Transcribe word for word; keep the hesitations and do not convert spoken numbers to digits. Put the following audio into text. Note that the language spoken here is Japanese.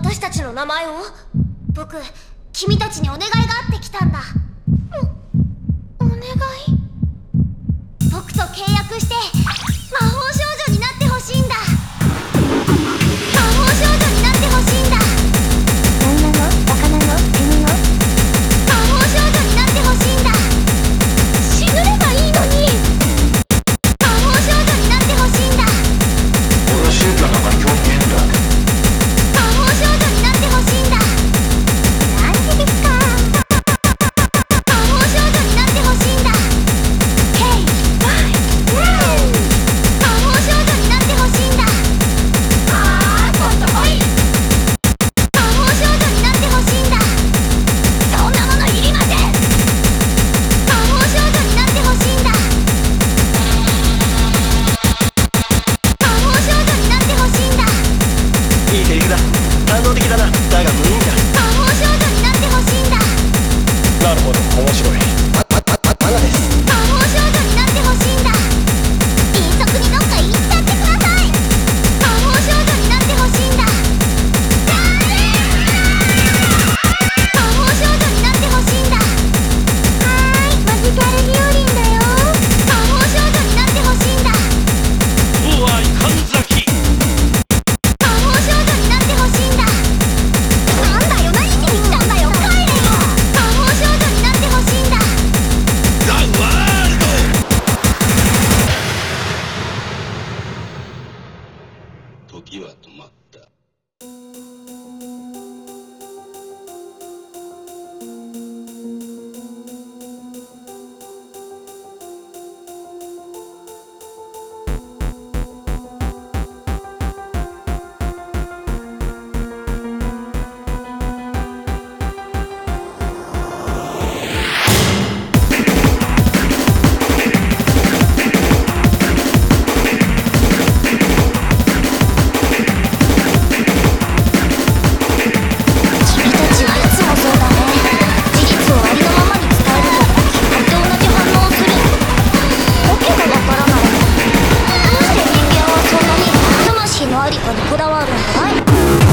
私たちの名前を？僕、君たちにお願いがあってきたんだ。お、お願い？僕と契約して魔法少女になってほしいんだ。魔法少女になってほしいんだ。 何なの？バカなの？死ぬの？ 魔法少女になってほしいんだ。死ぬればいいのに。魔法少女になってほしいんだ。 俺は宗教なんか興味ねえんだ。 魔法少女になってほしいんだ。 なんでですか？ 魔法少女になってほしいんだ。ヘイ、ワイ、魔法少女になってほしいんだ。あー、もっと来い。魔法少女になってほしいんだ。そんなものいりません。魔法少女になってほしいんだ。魔法少女になってほしいんだ。 いいセリフだ。感動的だな。だが無意味だ。 魔法少女になってほしいんだ。 なるほど、面白い。あ、あ、あ、あ、あがです。 魔法少女になってほしいんだ。 迅速にどっか行っちゃってください。 魔法少女になってほしいんだ。魔法少女になってほしいんだ。 はーい、マジカルビオリンだよ。 魔法少女になってほしいんだ。 おわい、神崎。 魔法少女になってほしいんだ。 なんだよ、何しに来たんだよ、帰れよ。 魔法少女になってほしいんだ。 ザ・ワールド。時は止まった。 君たちはいつもそうだね。事実をありのままに伝えるときっと同じ反応をする。わけがわからない。どうして人間はそんなに魂のありかにこだわるんだい？